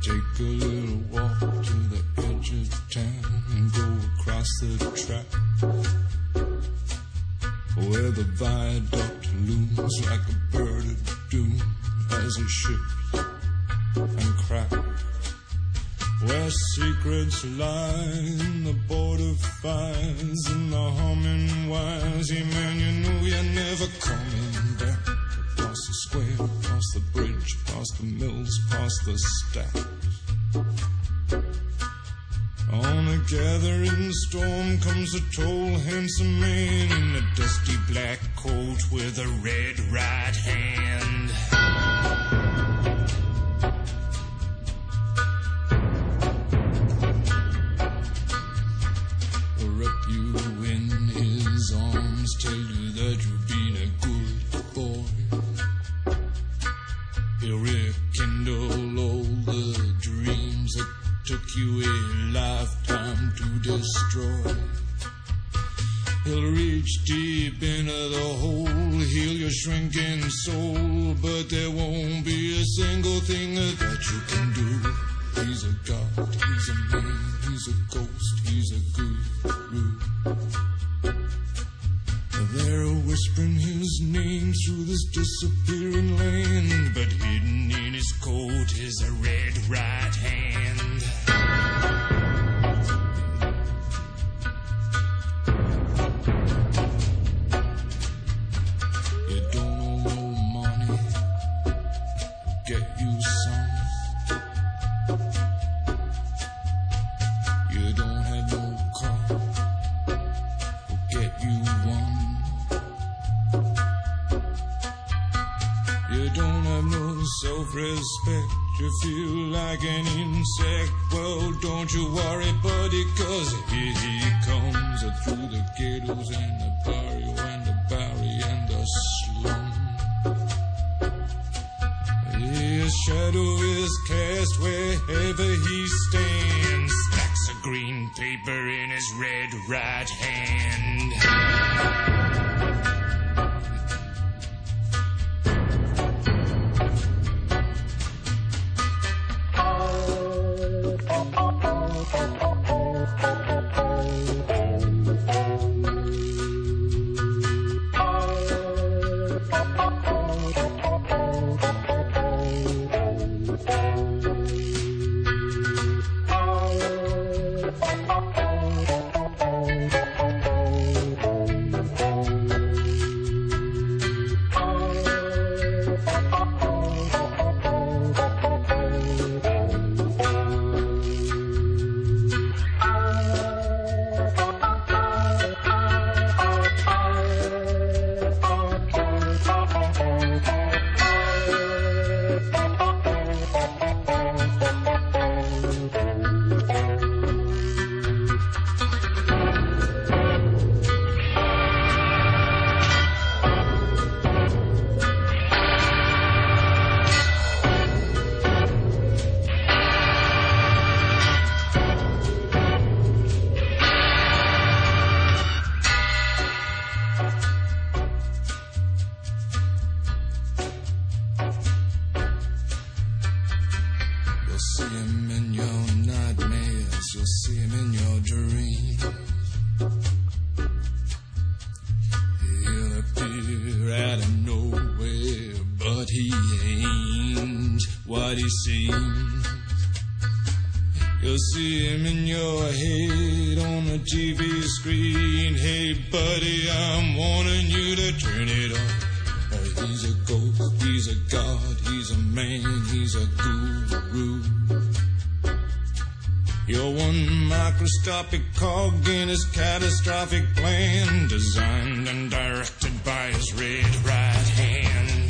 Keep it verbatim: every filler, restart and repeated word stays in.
Take a little walk to the edge of town and go across the track, where the viaduct looms like a bird of doom as it shifts and cracks, where secrets lie in the border fires and the humming wires. Yeah, man, you know you're never coming back. Across the square, across the bridge, past the mills, past the stacks. On a gathering storm comes a tall, handsome man in a dusty black coat with a red right hand. Wrap you in his arms, tell you that you've been a good boy. He'll rekindle all the dreams that took you a lifetime to destroy. He'll reach deep into the hole, heal your shrinking soul, but there won't be a single thing that you can do. He's a god, he's a man, he's a ghost, he's a guru. They're whispering his name through this disappearing land, but hidden in his coat is a red right hand. You don't owe no money, get you some. You don't have no car, get you one. You don't have no self-respect, you feel like an insect. Well, don't you worry, buddy, cause here he comes through the ghettos and the barrio and the barry and the slum. His shadow is cast wherever he stands, stacks of green paper in his red right hand. You'll see him in your head on the T V screen. Hey buddy, I'm warning you to turn it off. Uh, he's a ghost, he's a god, he's a man, he's a guru. You're one microscopic cog in his catastrophic plan, designed and directed by his red right hand.